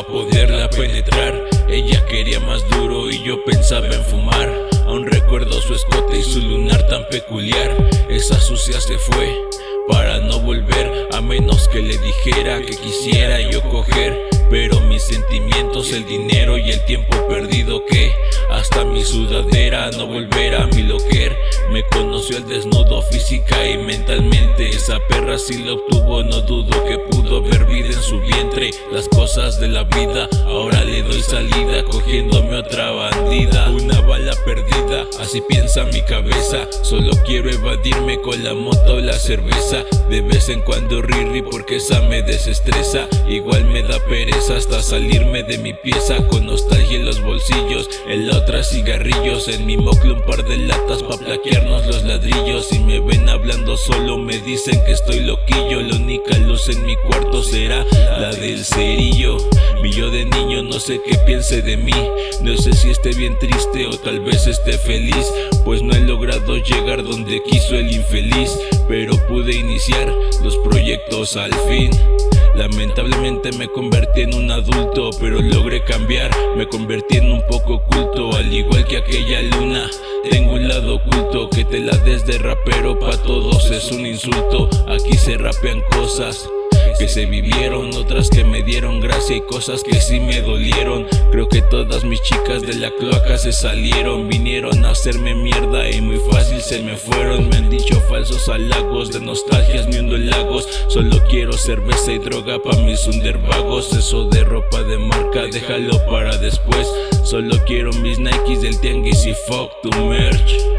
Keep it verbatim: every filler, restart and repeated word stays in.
pa' poderla penetrar. Ella quería más duro y yo pensaba en fumar. Aún recuerdo su escote y su lunar tan peculiar. Esa sucia se fue para no volver, a menos que le dijera que quisiera yo coger. Pero mis sentimientos, el dinero y el tiempo perdido, que hasta mi sudadera no volverá a mi loquer. Me conoció al desnudo física y mentalmente. Esa perra si lo obtuvo, no dudo que pudo ver vida en su vientre. Las cosas de la vida, ahora le doy salida, cogiéndome otra bandida. Una bala perdida, así piensa mi cabeza. Solo quiero evadirme con la moto o la cerveza. De vez en cuando riri porque esa me desestresa. Igual me da pereza hasta salirme de mi pieza, con nostalgia en los bolsillos, en la otra cigarrillos, en mi moclo un par de latas pa' plaquearnos los ladrillos. Si me ven hablando solo me dicen que estoy loquillo. La única luz en mi cuarto será la del cerillo. Mi yo de niño no sé qué piense de mí, no sé si esté bien triste o tal vez esté feliz, pues no he logrado llegar donde quiso el infeliz, pero pude iniciar los proyectos al fin. Lamentablemente me convertí en un adulto, pero logré cambiar, me convertí en un poco oculto. Al igual que aquella luna, tengo un lado oculto, que te la des de rapero pa' todos es un insulto. Aquí se rapean cosas que se vivieron, otras que me dieron gracia y cosas que sí me dolieron. Creo que todas mis chicas de la cloaca se salieron, vinieron a hacerme mierda y muy fácil se me fueron. Me han dicho falsos halagos, de nostalgias me hundo en lagos. Solo quiero cerveza y droga pa' mis undervagos. Eso de ropa de marca déjalo para después. Solo quiero mis Nikes del tianguis y fuck tu merch.